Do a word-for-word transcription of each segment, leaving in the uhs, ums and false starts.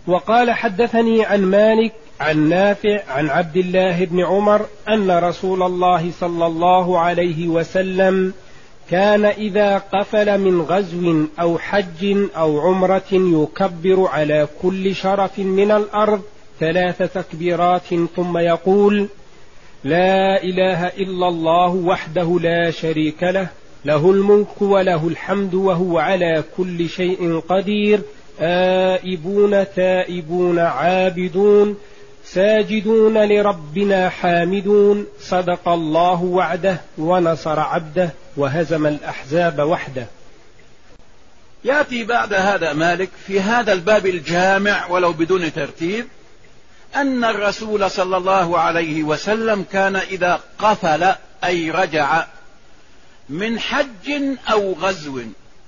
وقال حدثني عن مالك عن نافع عن عبد الله بن عمر أن رسول الله صلى الله عليه وسلم كان إذا قفل من غزو أو حج أو عمرة يكبر على كل شرف من الأرض ثلاث تكبيرات ثم يقول: لا إله إلا الله وحده لا شريك له، له الملك وله الحمد وهو على كل شيء قدير، آئبون تائبون عابدون ساجدون لربنا حامدون، صدق الله وعده ونصر عبده وهزم الأحزاب وحده. يأتي بعد هذا مالك في هذا الباب الجامع ولو بدون ترتيب أن الرسول صلى الله عليه وسلم كان إذا قفل أي رجع من حج أو غزو،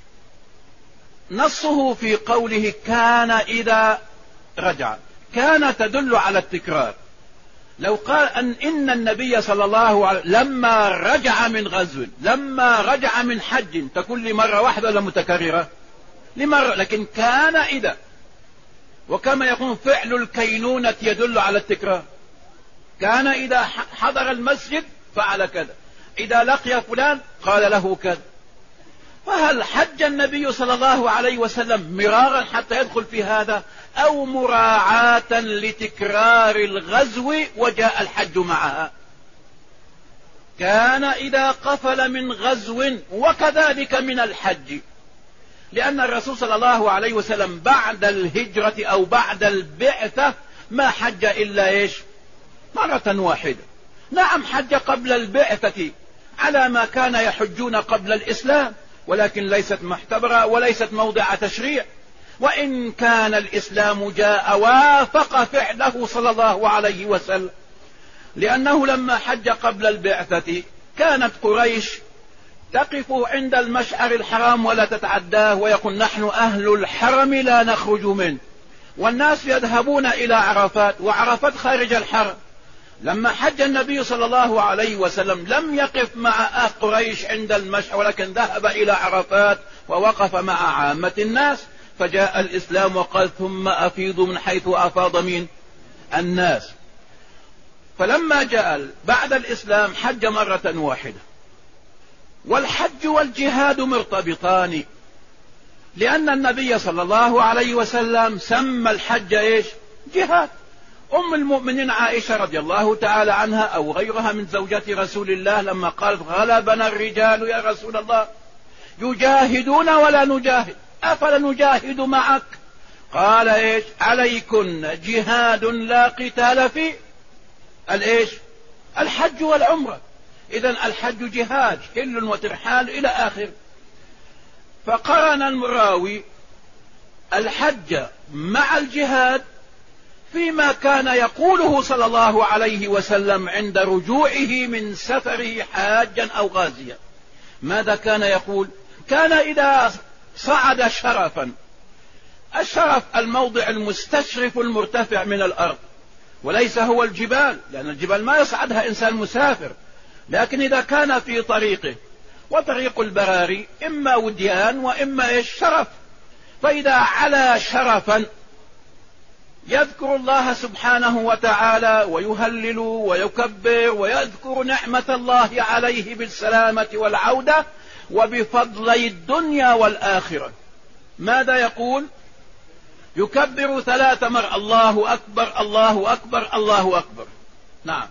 نصه في قوله كان إذا رجع، كان تدل على التكرار. لو قال أن إن النبي صلى الله عليه وسلم لما رجع من غزو، لما رجع من حج، تكون لمرة واحدة ولا متكررة؟ لمرة، لكن كان إذا، وكما يكون فعل الكينونة يدل على التكرار. كان إذا حضر المسجد فعل كذا، إذا لقي فلان قال له كذا. فهل حج النبي صلى الله عليه وسلم مرارا حتى يدخل في هذا، أو مراعاة لتكرار الغزو وجاء الحج معها؟ كان إذا قفل من غزو وكذلك من الحج، لأن الرسول صلى الله عليه وسلم بعد الهجرة أو بعد البعثة ما حج إلا إيش؟ مرة واحدة. نعم حج قبل البعثة على ما كان يحجون قبل الإسلام، ولكن ليست محتبرة وليست موضع تشريع، وإن كان الإسلام جاء وافق فعله صلى الله عليه وسلم، لأنه لما حج قبل البعثة كانت قريش تقف عند المشعر الحرام ولا تتعداه، ويقول نحن أهل الحرم لا نخرج منه، والناس يذهبون إلى عرفات، وعرفات خارج الحرم. لما حج النبي صلى الله عليه وسلم لم يقف مع أهل قريش عند المشعر، ولكن ذهب إلى عرفات ووقف مع عامة الناس، فجاء الإسلام وقال ثم أفيضوا من حيث أفاض من الناس. فلما جاء بعد الإسلام حج مرة واحدة. والحج والجهاد مرتبطان، لأن النبي صلى الله عليه وسلم سمى الحج إيش؟ جهاد. أم المؤمنين عائشة رضي الله تعالى عنها أو غيرها من زوجات رسول الله لما قالت غلبنا الرجال يا رسول الله يجاهدون ولا نجاهد، أفلا نجاهد معك؟ قال إيش؟ عليكن جهاد لا قتال فيه الإيش؟ الحج والعمرة. إذن الحج جهاد، حل وترحال إلى آخر. فقرن الراوي الحج مع الجهاد فيما كان يقوله صلى الله عليه وسلم عند رجوعه من سفره حاجا أو غازيا. ماذا كان يقول؟ كان إذا صعد شرفا، الشرف الموضع المستشرف المرتفع من الأرض، وليس هو الجبال، لأن الجبال ما يصعدها إنسان مسافر، لكن إذا كان في طريقه، وطريق البراري إما وديان وإما إيش؟ شرف. فإذا على شرفا يذكر الله سبحانه وتعالى ويهلل ويكبر ويذكر نعمة الله عليه بالسلامة والعودة وبفضلي الدنيا والآخرة. ماذا يقول؟ يكبر ثلاث مرات، الله أكبر الله أكبر الله أكبر. نعم.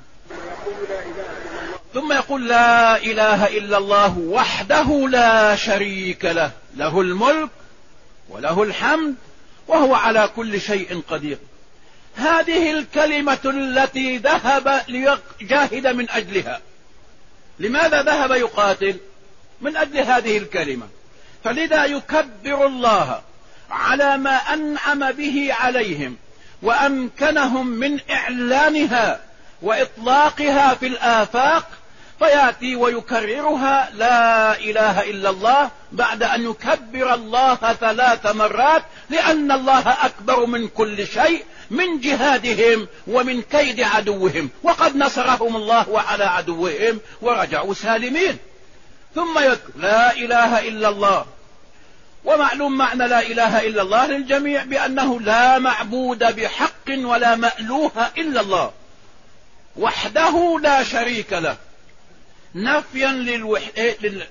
ثم يقول لا إله إلا الله وحده لا شريك له، له الملك وله الحمد وهو على كل شيء قدير. هذه الكلمة التي ذهب ليجاهد من أجلها. لماذا ذهب يقاتل؟ من أجل هذه الكلمة. فلذا يكبر الله على ما أنعم به عليهم وأمكنهم من إعلانها وإطلاقها في الآفاق، فيأتي ويكررها لا إله إلا الله بعد أن يكبر الله ثلاث مرات، لأن الله أكبر من كل شيء، من جهادهم ومن كيد عدوهم، وقد نصرهم الله على عدوهم ورجعوا سالمين. ثم يذكر لا إله إلا الله ومعلوم معنى لا إله إلا الله للجميع بأنه لا معبود بحق ولا مألوه إلا الله وحده لا شريك له، نفيا للوح... لل...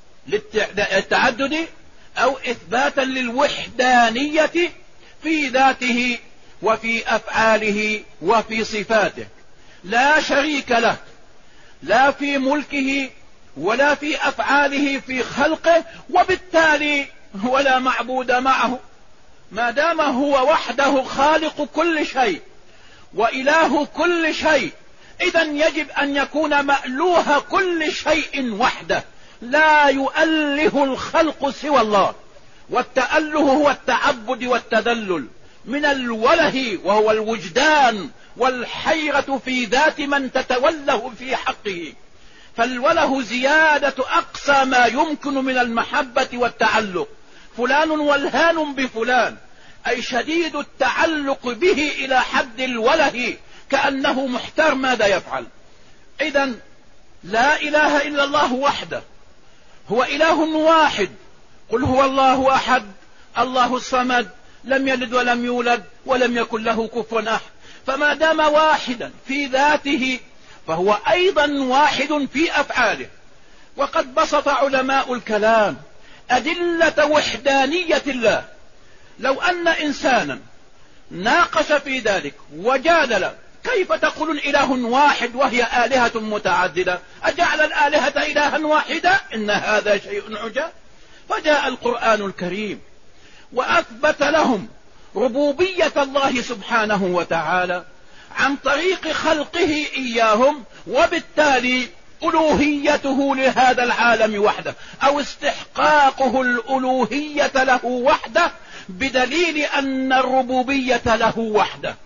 للتعدد أو إثباتا للوحدانية في ذاته وفي أفعاله وفي صفاته، لا شريك له لا في ملكه ولا في أفعاله في خلقه، وبالتالي ولا معبود معه. ما دام هو وحده خالق كل شيء وإله كل شيء، إذن يجب أن يكون مألوه كل شيء وحده، لا يؤله الخلق سوى الله. والتأله هو التعبد والتذلل من الوله وهو الوجدان والحيرة في ذات من تتوله في حقه. فالوله زيادة أقصى ما يمكن من المحبة والتعلق، فلان ولهان بفلان، أي شديد التعلق به إلى حد الوله كأنه محتار ماذا يفعل. إذن لا إله إلا الله وحده، هو إله واحد، قل هو الله أحد الله الصمد لم يلد ولم يولد ولم يكن له كفوا أحد. فما دام واحدا في ذاته فهو أيضا واحد في أفعاله. وقد بسط علماء الكلام أدلة وحدانية الله. لو أن إنسانا ناقش في ذلك وجادل، كيف تقولون إله واحد وهي آلهة متعددة؟ أجعل الآلهة إلها واحدة؟ إن هذا شيء عجاب. فجاء القرآن الكريم وأثبت لهم ربوبية الله سبحانه وتعالى عن طريق خلقه إياهم، وبالتالي ألوهيته لهذا العالم وحده، أو استحقاقه الألوهية له وحده بدليل أن الربوبية له وحده.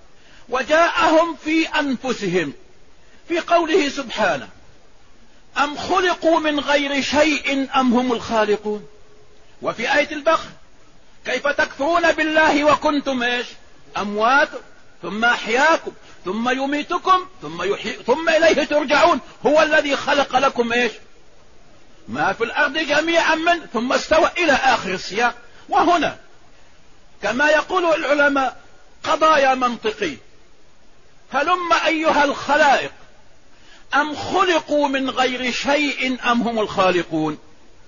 وجاءهم في أنفسهم في قوله سبحانه: أم خلقوا من غير شيء أم هم الخالقون. وفي آية البقرة: كيف تكفرون بالله وكنتم إيش أموات ثم أحياكم ثم يميتكم ثم يحيي ثم إليه ترجعون، هو الذي خلق لكم إيش ما في الأرض جميعا من ثم استوى إلى آخر السياق. وهنا كما يقول العلماء قضايا منطقية. هلم أيها الخلائق، أم خلقوا من غير شيء أم هم الخالقون؟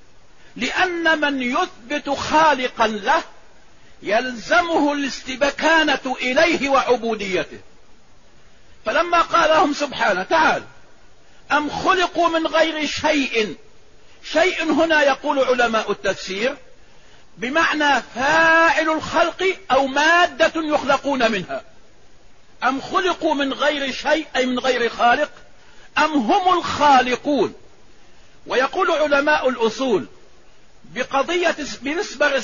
لأن من يثبت خالقا له يلزمه الاستبكانة إليه وعبوديته. فلما قال لهم سبحانه تعالى: أم خلقوا من غير شيء، شيء هنا يقول علماء التفسير بمعنى فاعل الخلق أو مادة يخلقون منها. أم خلقوا من غير شيء أي من غير خالق، أم هم الخالقون. ويقول علماء الأصول بقضية بالنسبة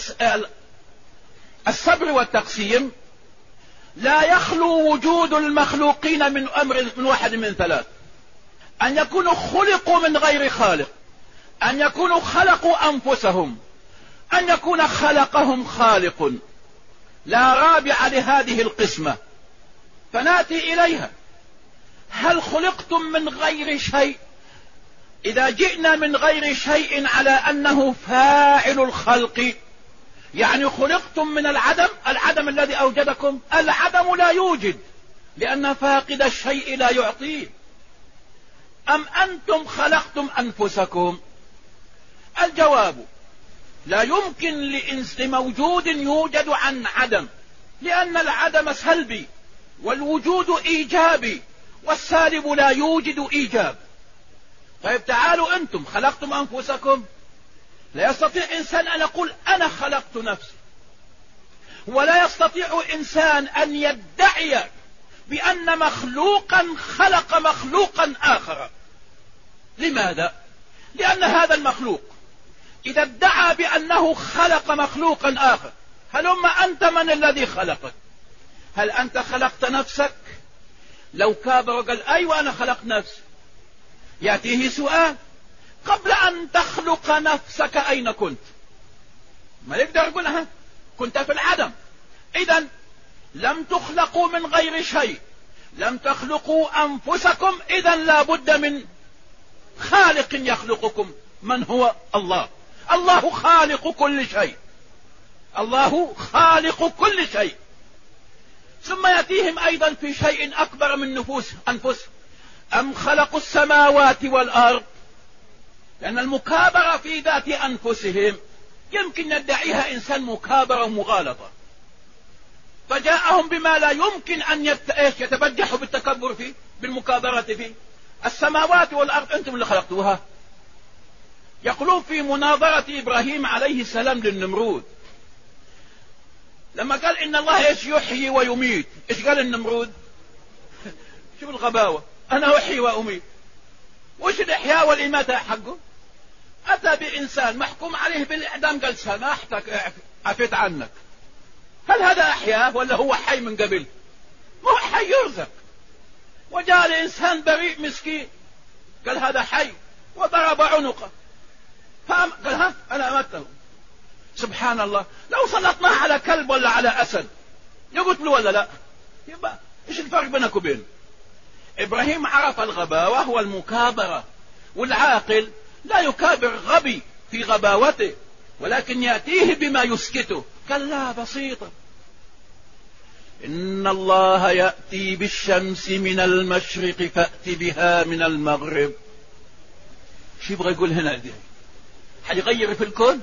الصبر والتقسيم: لا يخلو وجود المخلوقين من أمر من واحد من ثلاث: أن يكونوا خلقوا من غير خالق، أن يكونوا خلقوا أنفسهم، أن يكون خلقهم خالق. لا رابع لهذه القسمة. فنأتي إليها: هل خلقتم من غير شيء؟ إذا جئنا من غير شيء على أنه فاعل الخلق، يعني خلقتم من العدم، العدم الذي أوجدكم، العدم لا يوجد لأن فاقد الشيء لا يعطيه. أم أنتم خلقتم أنفسكم؟ الجواب: لا يمكن لموجود يوجد عن عدم، لأن العدم سلبي والوجود إيجابي، والسالب لا يوجد إيجاب. طيب تعالوا أنتم خلقتم أنفسكم؟ لا يستطيع إنسان أن يقول أنا خلقت نفسي، ولا يستطيع إنسان أن يدعي بأن مخلوقا خلق مخلوقا آخر. لماذا؟ لأن هذا المخلوق إذا ادعى بأنه خلق مخلوقا آخر، هلما أنت من الذي خلقك؟ هل أنت خلقت نفسك؟ لو كابر وقال أيوة أنا خلقت نفسي، يأتيه سؤال: قبل أن تخلق نفسك أين كنت؟ ما يقدر يقولها، كنت في العدم. إذن لم تخلقوا من غير شيء، لم تخلقوا أنفسكم، إذن لا بد من خالق يخلقكم. من هو؟ الله. الله خالق كل شيء، الله خالق كل شيء. ثم يأتيهم أيضا في شيء أكبر من نفوس أنفسهم. أم خلقوا السماوات والأرض، لأن المكابرة في ذات أنفسهم يمكن يدعيها إنسان مكابرة ومغالطة، فجاءهم بما لا يمكن أن يتبجحوا بالتكبر فيه، بالمكابرة فيه. السماوات والأرض أنتم اللي خلقتوها. يقولون في مناظرة إبراهيم عليه السلام للنمرود، لما قال إن الله إيش يحيي ويميت، إيش قال النمرود؟ شوف الغباوة، أنا أحيي وأميت. وش الإحياء والإماتة حقه؟ أتى بإنسان محكوم عليه بالإعدام قال سماحتك عفيت عنك. هل هذا أحياء ولا هو حي من قبل؟ ما هو حي يرزق. وجاء لإنسان بريء مسكين قال هذا حي وضرب عنقه، قال ها أنا أمته. سبحان الله، لو سلطناه على كلب ولا على أسد يقتل ولا لا؟ يبقى إيش الفرق بينك وبينه؟ إبراهيم عرف الغباوة والمكابرة، والعاقل لا يكابر غبي في غباوته، ولكن يأتيه بما يسكته. كلا بسيطة، إن الله يأتي بالشمس من المشرق فأت بها من المغرب. شو يبغى يقول هنا؟ دي حيغير في الكون؟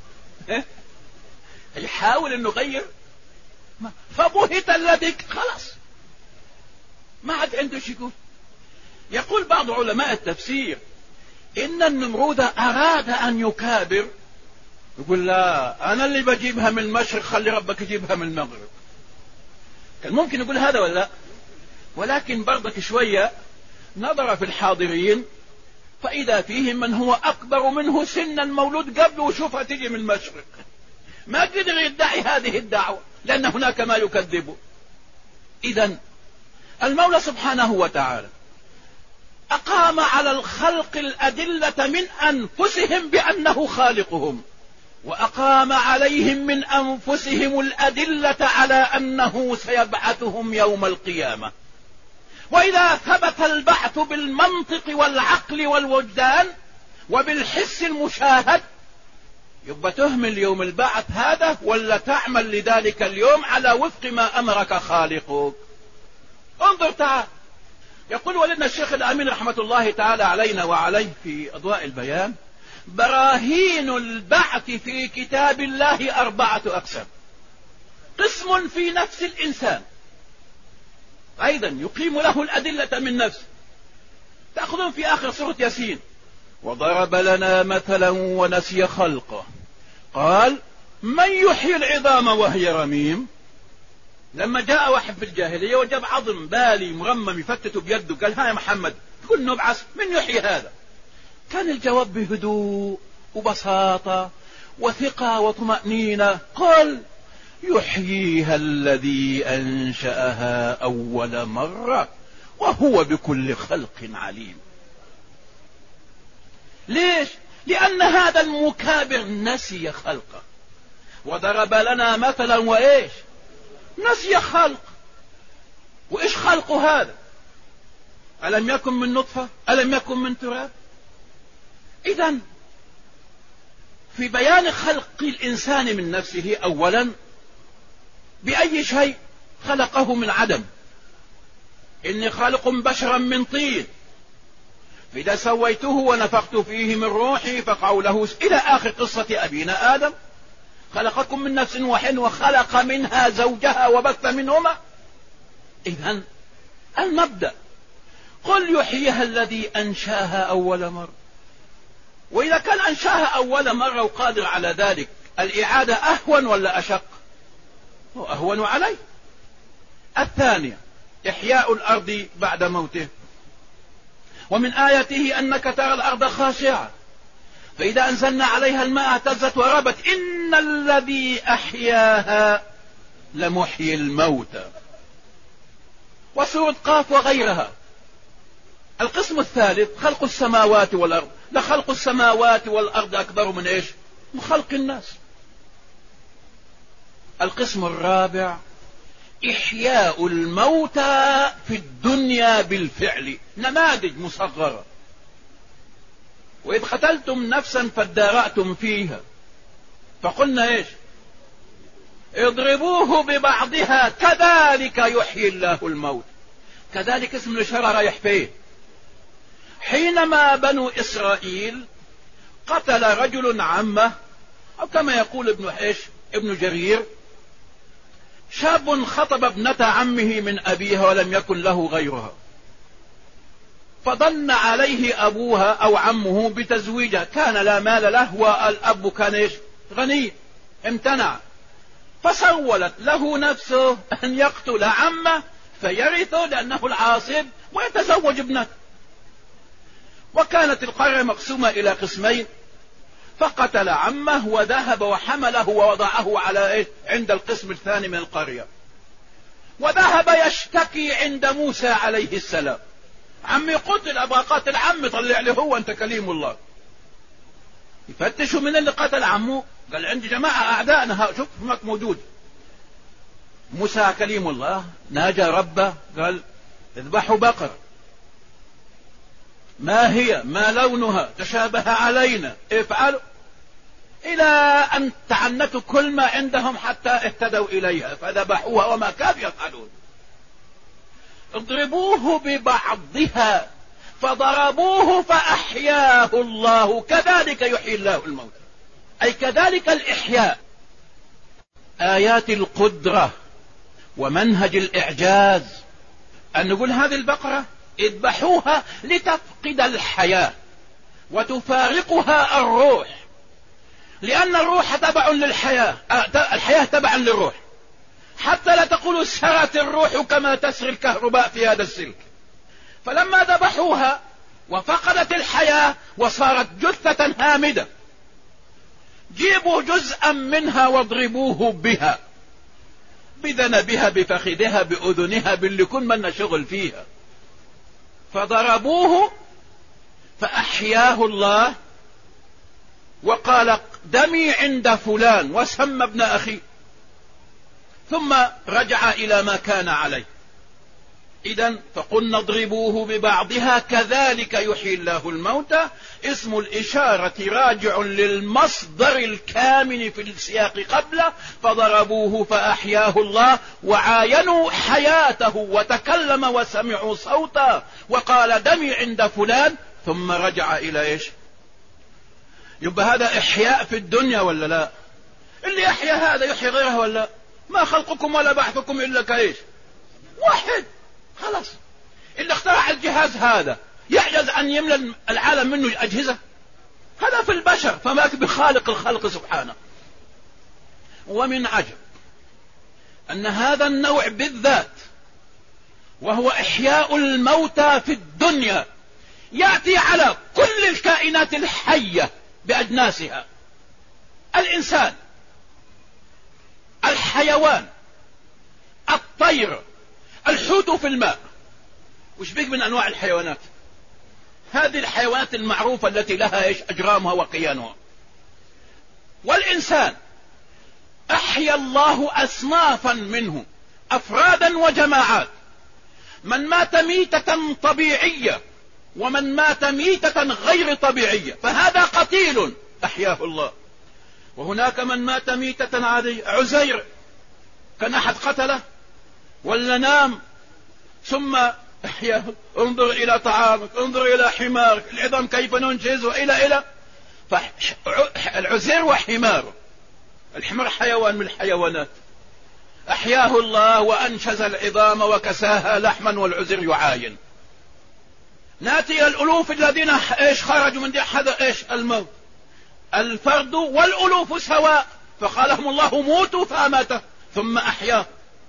يحاول انه يغير، فبهت الذي خلاص ما عاد عنده شيء يقول. يقول بعض علماء التفسير إن النمرود أراد أن يكابر، يقول لا أنا اللي بجيبها من المشرق، خلي ربك يجيبها من المغرب. كان ممكن يقول هذا ولا لا؟ ولكن برضك شوية نظر في الحاضرين فإذا فيهم من هو أكبر منه سنا، مولود قبله وشوفها تجي من المشرق. ما قدر يدعي هذه الدعوة لأن هناك ما يكذبه. إذن المولى سبحانه وتعالى أقام على الخلق الأدلة من أنفسهم بأنه خالقهم، وأقام عليهم من أنفسهم الأدلة على أنه سيبعثهم يوم القيامة. وإذا ثبت البعث بالمنطق والعقل والوجدان وبالحس المشاهد، يبقى تهمل يوم البعث هذا ولا تعمل لذلك اليوم على وفق ما أمرك خالقك. انظر تعال، يقول ولدنا الشيخ الأمين رحمة الله تعالى علينا وعليه في أضواء البيان: براهين البعث في كتاب الله أربعة أقسام. قسم في نفس الإنسان أيضا يقيم له الأدلة من نفسه. تأخذون في آخر سورة ياسين: وضرب لنا مثلا ونسي خلقه قال من يحيي العظام وهي رميم. لما جاء واحد في الجاهلية وجاب عظم بالي مرمم يفتته بيده قال ها يا محمد كل نبعث من يحيي هذا؟ كان الجواب بهدوء وبساطة وثقة وطمأنينة، قال يحييها الذي أنشأها أول مرة وهو بكل خلق عليم. ليش؟ لأن هذا المكابر نسي خلقه، وضرب لنا مثلا وإيش؟ نسي خلق. وإيش خلقه هذا؟ ألم يكن من نطفة؟ ألم يكن من تراب؟ إذن في بيان خلق الإنسان من نفسه أولا بأي شيء؟ خلقه من عدم. إني خالق بشرا من طين فإذا سويته ونفخت فيه من روحي فقعوا له إلى آخر قصة أبينا آدم. خلقكم من نفس واحد وخلق منها زوجها وبث منهما. إذن المبدأ قل يحييها الذي أنشاها أول مرة. وإذا كان أنشاها أول مرة وقادر على ذلك، الإعادة أهون ولا أشق؟ أهون عليه. الثانية إحياء الأرض بعد موته. ومن آياته أنك ترى الأرض خاشعة فإذا أنزلنا عليها الماء اهتزت وربت إن الذي أحياها لمحيي الموتى. وسورة قاف وغيرها. القسم الثالث خلق السماوات والأرض. لخلق السماوات والأرض أكبر من إيش؟ من خلق الناس. القسم الرابع إحياء الموتى في الدنيا بالفعل. نماذج مصغرة. وإذ قتلتم نفسا فادارأتم فيها فقلنا إيش؟ اضربوه ببعضها كذلك يحيي الله الموت. كذلك اسم الإشارة رايح فيه. حينما بنو إسرائيل قتل رجل عمه، أو كما يقول ابن حيش ابن جرير، شاب خطب ابنة عمه من أبيها ولم يكن له غيرها، فظن عليه أبوها أو عمه بتزويجها، كان لا مال له والأب كان إيش غني، امتنع، فسولت له نفسه أن يقتل عمه فيرثه لأنه العاصب ويتزوج ابنته. وكانت القرية مقسومة إلى قسمين، فقتل عمه وذهب وحمله ووضعه على إيه؟ عند القسم الثاني من القرية، وذهب يشتكي عند موسى عليه السلام: عمي قتل، أبغى قاتل عمي، طلع لي هو، أنت كليم الله. يفتشوا من اللي قتل عمه، قال عندي جماعة أعدائنا، شوف هناك موجود. موسى كليم الله ناجى ربه قال: اذبحوا بقر، ما هي ما لونها تشابه علينا، افعلوا، إلى أن تعنتوا كل ما عندهم حتى اهتدوا إليها فذبحوها وما كانوا يفعلون. اضربوه ببعضها فضربوه فأحياه الله كذلك يحيي الله الموت، أي كذلك الإحياء. آيات القدرة ومنهج الإعجاز أن نقول هذه البقرة اذبحوها لتفقد الحياة وتفارقها الروح، لأن الروح تبع للحياة، الحياة تبع للروح، حتى لا تقولوا سرت الروح كما تسري الكهرباء في هذا السلك. فلما ذبحوها وفقدت الحياة وصارت جثة هامدة، جيبوا جزءا منها واضربوه بها، بذنبها، بفخذها، بأذنها، باللي كن من شغل فيها، فضربوه فأحياه الله. وقال: دمي عند فلان، وسمى ابن أخي، ثم رجع إلى ما كان عليه. إذن فقلنا اضربوه ببعضها كذلك يحيي الله الموتى، اسم الإشارة راجع للمصدر الكامن في السياق قبله، فضربوه فأحياه الله، وعاينوا حياته وتكلم وسمعوا صوتا، وقال: دمي عند فلان، ثم رجع إلى إيش؟ يبقى هذا إحياء في الدنيا ولا لا؟ اللي يحيى هذا يحيي غيره ولا لا؟ ما خلقكم ولا بعثكم إلا كإيش؟ واحد، خلاص. اللي اخترع الجهاز هذا يعجز أن يملى العالم منه أجهزة؟ هذا في البشر، فما بخالق الخلق سبحانه. ومن عجب أن هذا النوع بالذات، وهو إحياء الموتى في الدنيا، يأتي على كل الكائنات الحية بأجناسها: الإنسان، الحيوان، الطير، الحوت في الماء. وش بيك من أنواع الحيوانات؟ هذه الحيوانات المعروفة التي لها إيش؟ أجرامها وقيانها. والإنسان أحيا الله أصنافا منه، أفرادا وجماعات، من مات ميتة طبيعية ومن مات ميتة غير طبيعية، فهذا قتيل أحياه الله. وهناك من مات ميتة عادية. عزير كان أحد قتله ولا نام ثم أحياه؟ انظر إلى طعامك، انظر إلى حمارك، العظام كيف ننجزه، إلى إلى فالعزير وحماره. الحمار حيوان من الحيوانات، أحياه الله وأنشز العظام وكساها لحما، والعزير يعاين. نأتي إلى الألوف الذين إيش خرجوا من حذا إيش الموت، الفرد والألوف سواء، فقالهم الله موتوا فأماته ثم أحياه.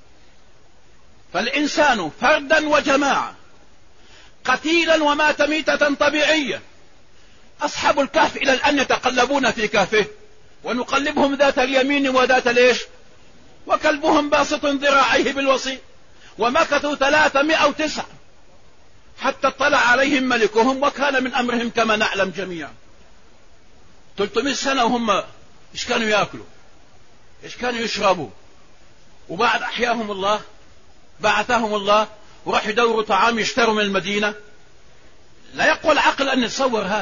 فالإنسان فردا وجماعة، قتيلا ومات ميتة طبيعية. أصحاب الكهف إلى الآن يتقلبون في كهفه، ونقلبهم ذات اليمين وذات ليش، وكلبهم باسط ذراعيه بالوصي. ومكثوا ثلاثمائة وتسعة حتى اطلع عليهم ملكهم، وكان من أمرهم كما نعلم جميعا. ثلاثمائة سنة وهم إيش كانوا يأكلوا، إيش كانوا يشربوا. وبعد أحياهم الله، بعثهم الله، وراح يدوروا طعام يشتروا من المدينة. لا يقوى العقل أن يتصور هذا.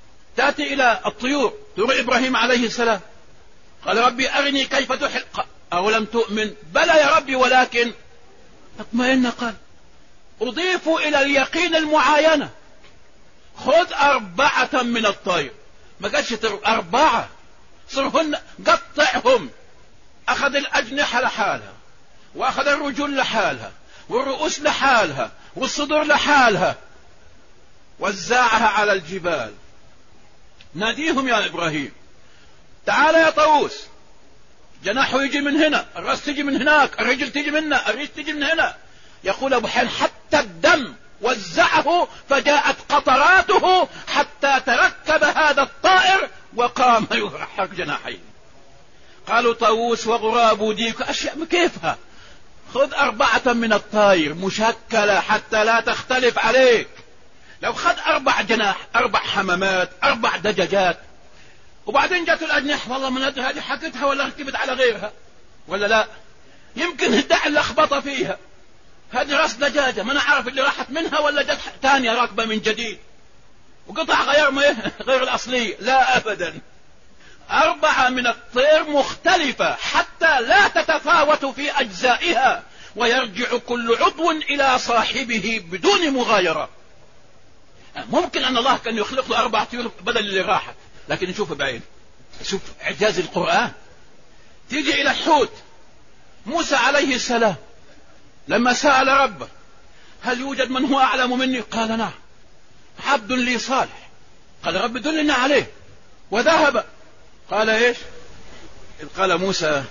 تأتي إلى الطيور، طيور إبراهيم عليه السلام، قال: ربي أرني كيف تحيي أولم تؤمن؟ بلى يا ربي ولكن اطمئن قلب. أضيفوا إلى اليقين المعاينة. خذ أربعة من الطير، ما قالش أربعة، صرهن قطعهم. أخذ الأجنحة لحالها، وأخذ الرجل لحالها، والرؤوس لحالها، والصدور لحالها، وزعها على الجبال. ناديهم يا إبراهيم، تعال يا طاووس. جناحه يجي من هنا، الرأس تجي من هناك، الرجل تجي من هنا، الريش تجي من هنا. يقول أبو حيان حتى الدم وزعه، فجاءت قطراته حتى تركب هذا الطائر وقام يحرك جناحيه. قالوا طاووس وغراب وديك أشياء كيفها. خذ أربعة من الطير مشكلة حتى لا تختلف عليك. لو خذ أربع جناح، أربع حمامات، أربع دجاجات، وبعدين جات الأجنحة، والله من أدري هذه حكتها ولا ركبت على غيرها ولا لا، يمكن الدع اللخبطة فيها. هذه راس دجاجة ما نعرف اللي راحت منها ولا جت ثانية راكبة من جديد وقطع غير ما غير الأصلية. لا أبدا، أربعة من الطير مختلفة حتى لا تتفاوت في أجزائها، ويرجع كل عضو إلى صاحبه بدون مغايرة. ممكن أن الله كان يخلق له أربع طيور بدل اللي راحت، لكن نشوف بعين. شوف إعجاز القرآن. تيجي إلى الحوت. موسى عليه السلام لما سأل ربه هل يوجد من هو أعلم مني؟ قال نعم، عبد لي صالح. قال رب دلنا عليه، وذهب. قال ايش؟ قال موسى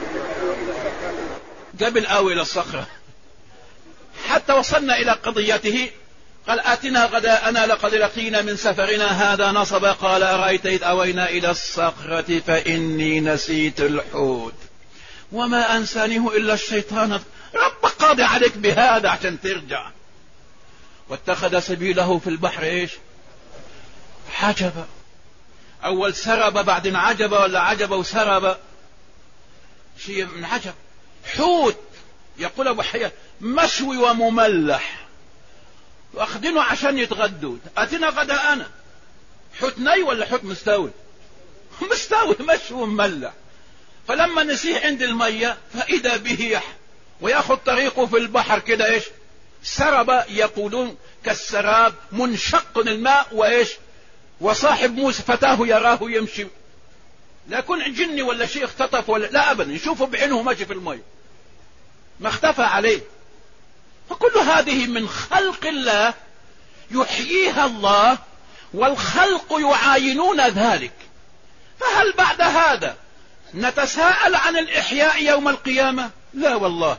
قبل آوي إلى الصخرة حتى وصلنا إلى قضيته. قال آتنا غداءنا لقد لقينا من سفرنا هذا نصبا. قال أرأيت إذ أوينا إلى الصخرة فإني نسيت الحوت وما أنسانيه إلا الشيطان. رب قاضي عليك بهذا عشان ترجع. واتخذ سبيله في البحر ايش؟ عجبا. أول سرب بعدين عجبا، ولا عجبا وسرب، شيء من عجب. حوت يقول أبو حيان مشوي ومملح، واخدينه عشان يتغدوا. أتنا غداءنا. حوت ني ولا حوت مستوي؟ مستوي، مشوي ومملح. فلما نسيه عند المية فإذا به يح ويأخذ طريقه في البحر كده ايش؟ سرب، يقولون كالسراب منشق الماء وايش؟ وصاحب موسى فتاه يراه يمشي، لا يكون جني ولا شيء اختطف ولا لا أبدا، يشوفه بعينه ماشي في الماء ما اختفى عليه. فكل هذه من خلق الله يحييها الله، والخلق يعاينون ذلك. فهل بعد هذا نتساءل عن الإحياء يوم القيامة؟ لا والله.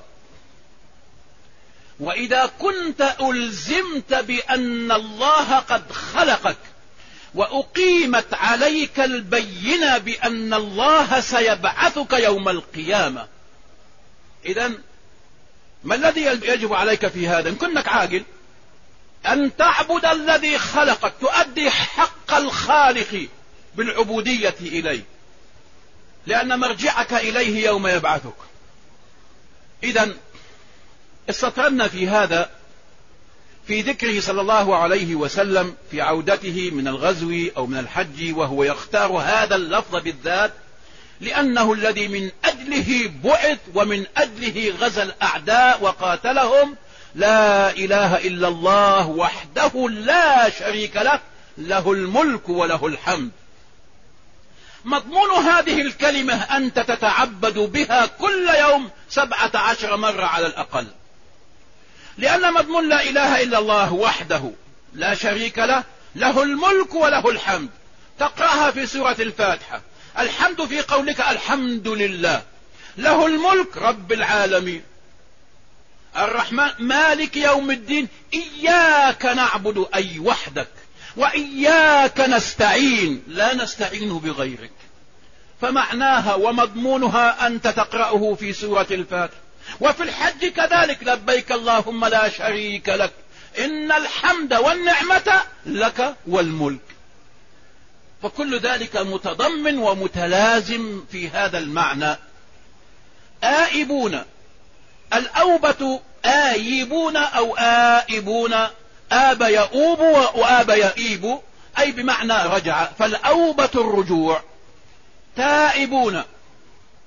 وإذا كنت ألزمت بأن الله قد خلقك وأقيمت عليك البينة بأن الله سيبعثك يوم القيامة، إذن ما الذي يجب عليك في هذا؟ إن كنك عاقل أن تعبد الذي خلقك، تؤدي حق الخالق بالعبودية إليه، لأن مرجعك إليه يوم يبعثك. إذن استطرنا في هذا في ذكره صلى الله عليه وسلم في عودته من الغزو أو من الحج، وهو يختار هذا اللفظ بالذات لأنه الذي من أجله بعث ومن أجله غزا الأعداء وقاتلهم. لا إله إلا الله وحده لا شريك له، له الملك وله الحمد. مضمون هذه الكلمة أنت تتعبد بها كل يوم سبعة عشر مرة على الأقل، لأن مضمون لا إله إلا الله وحده لا شريك له، له الملك وله الحمد. تقرأها في سورة الفاتحة. الحمد في قولك الحمد لله، له الملك رب العالمين، الرحمن مالك يوم الدين، إياك نعبد أي وحدك، وإياك نستعين لا نستعين بغيرك. فمعناها ومضمونها أنت تقرأه في سورة الفاتحة. وفي الحج كذلك، لبيك اللهم لا شريك لك، إن الحمد والنعمة لك والملك. فكل ذلك متضمن ومتلازم في هذا المعنى. آئبون، الأوبة آيبون أو آئبون، آب يؤوب وآب يئيب، أي بمعنى رجع، فالأوبة الرجوع. تائبون،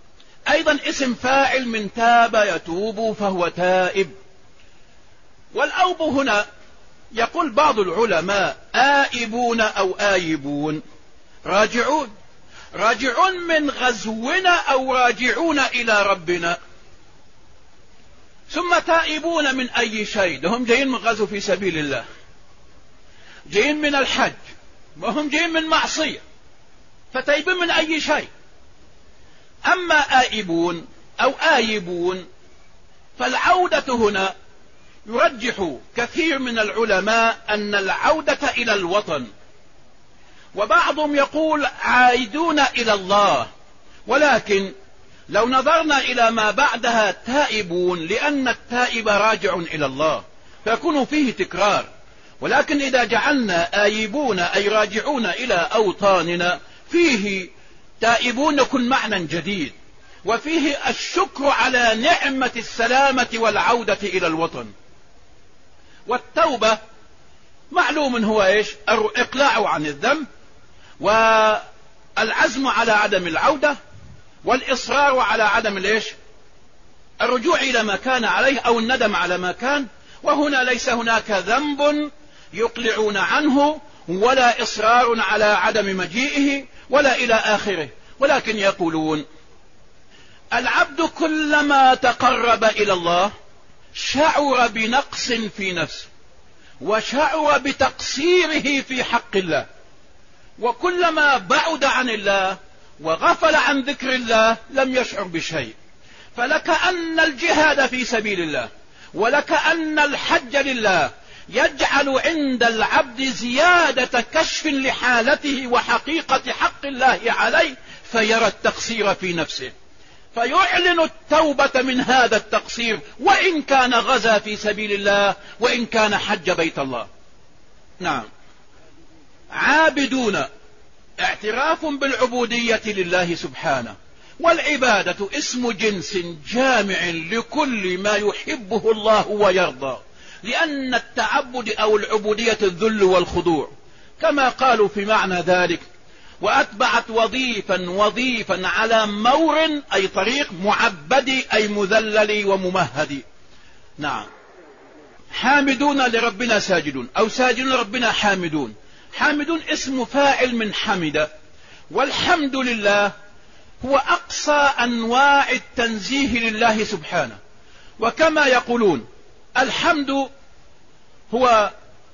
أيضا اسم فاعل من تاب يتوب فهو تائب. والأوب هنا يقول بعض العلماء آئبون أو آيبون، راجعون، راجعون من غزونا أو راجعون إلى ربنا. ثم تائبون من أي شيء؟ هم جايين من غزو في سبيل الله، جايين من الحج، وهم جايين من معصية، فتائبون من أي شيء. أما آئبون أو آيبون فالعودة هنا يرجح كثير من العلماء أن العودة إلى الوطن، وبعضهم يقول عائدون إلى الله، ولكن لو نظرنا إلى ما بعدها تائبون، لأن التائب راجع إلى الله فيكون فيه تكرار. ولكن إذا جعلنا آيبون أي راجعون إلى أوطاننا، فيه تائبون يكون معنى جديد، وفيه الشكر على نعمة السلامة والعودة إلى الوطن. والتوبة معلوم هو إيش؟ الإقلاع عن الذنب، والعزم على عدم العودة، والإصرار على عدم الإيش؟ الرجوع إلى ما كان عليه أو الندم على ما كان. وهنا ليس هناك ذنب يقلعون عنه، ولا إصرار على عدم مجيئه، ولا إلى آخره. ولكن يقولون العبد كلما تقرب إلى الله شعر بنقص في نفسه، وشعر بتقصيره في حق الله، وكلما بعد عن الله وغفل عن ذكر الله لم يشعر بشيء. فلك أن الجهاد في سبيل الله ولك أن الحج لله يجعل عند العبد زيادة كشف لحالته وحقيقة حق الله عليه، فيرى التقصير في نفسه، فيعلن التوبة من هذا التقصير، وإن كان غزا في سبيل الله، وإن كان حج بيت الله. نعم. عابدون اعتراف بالعبودية لله سبحانه، والعبادة اسم جنس جامع لكل ما يحبه الله ويرضى، لأن التعبد أو العبودية الذل والخضوع، كما قالوا في معنى ذلك. وأتبعت وظيفا وظيفا على مور أي طريق، معبدي أي مذللي وممهدي. نعم. حامدون لربنا ساجدون، أو ساجدون لربنا حامدون. حامدون اسم فاعل من حمد، والحمد لله هو أقصى أنواع التنزيه لله سبحانه. وكما يقولون الحمد هو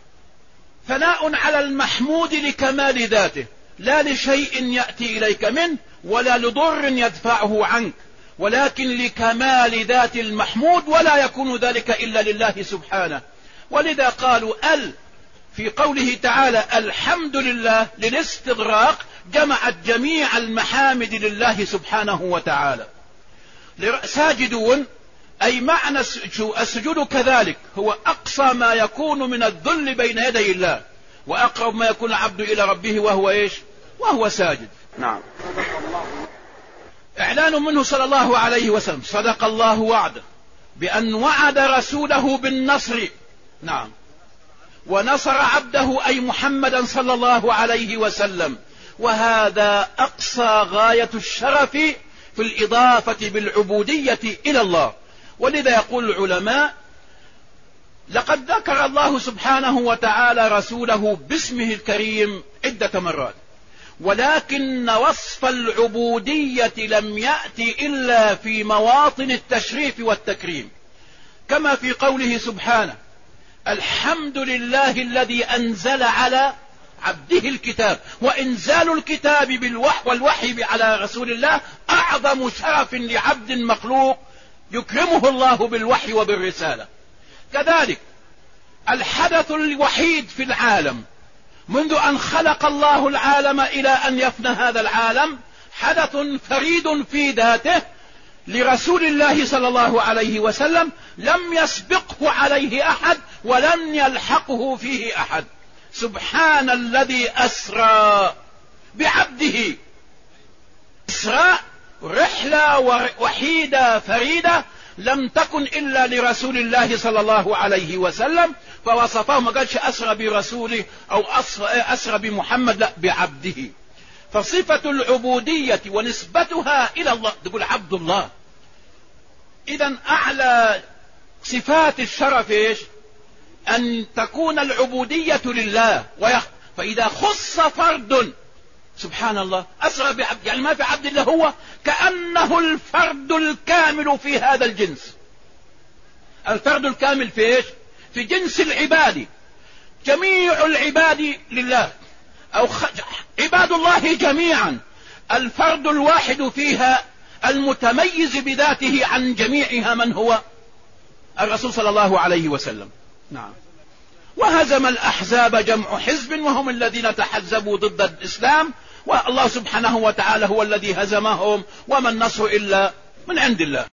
ثناء على المحمود لكمال ذاته، لا لشيء يأتي إليك منه، ولا لضر يدفعه عنك، ولكن لكمال ذات المحمود، ولا يكون ذلك إلا لله سبحانه. ولذا قالوا ال في قوله تعالى الحمد لله للاستغراق، جمعت جميع المحامد لله سبحانه وتعالى. ساجدون أي معنى السجود كذلك هو أقصى ما يكون من الذل بين يدي الله، وأقرب ما يكون العبد إلى ربه وهو إيش؟ وهو ساجد. نعم. إعلان منه صلى الله عليه وسلم صدق الله وعده بأن وعد رسوله بالنصر. نعم. ونصر عبده أي محمدا صلى الله عليه وسلم، وهذا أقصى غاية الشرف في الإضافة بالعبودية إلى الله. ولذا يقول العلماء لقد ذكر الله سبحانه وتعالى رسوله باسمه الكريم عدة مرات، ولكن وصف العبودية لم يأتي إلا في مواطن التشريف والتكريم، كما في قوله سبحانه الحمد لله الذي أنزل على عبده الكتاب. وإنزال الكتاب بالوحي والوحي على رسول الله أعظم شرف لعبد مخلوق يكرمه الله بالوحي وبالرسالة. كذلك الحدث الوحيد في العالم منذ أن خلق الله العالم إلى أن يفنى هذا العالم، حدث فريد في ذاته لرسول الله صلى الله عليه وسلم، لم يسبقه عليه أحد ولم يلحقه فيه أحد. سبحان الذي أسرى بعبده. إسراء رحلة وحيدة فريدة لم تكن إلا لرسول الله صلى الله عليه وسلم، فوصفه، ما قالش أسرى برسوله أو أسرى بمحمد، لا، بعبده. فصفة العبودية ونسبتها إلى الله تقول عبد الله. إذن أعلى صفات الشرف إيش؟ أن تكون العبودية لله. ويخ... فإذا خص فرد سبحان الله أسرى بعبد، يعني ما في عبد الله، هو كأنه الفرد الكامل في هذا الجنس. الفرد الكامل في إيش؟ في جنس العباد. جميع العباد لله أو خ... عباد الله جميعا. الفرد الواحد فيها المتميز بذاته عن جميعها من هو؟ الرسول صلى الله عليه وسلم. نعم. وهزم الأحزاب جمع حزب وهم الذين تحزبوا ضد الإسلام، والله سبحانه وتعالى هو الذي هزمهم، وما النصر إلا من عند الله.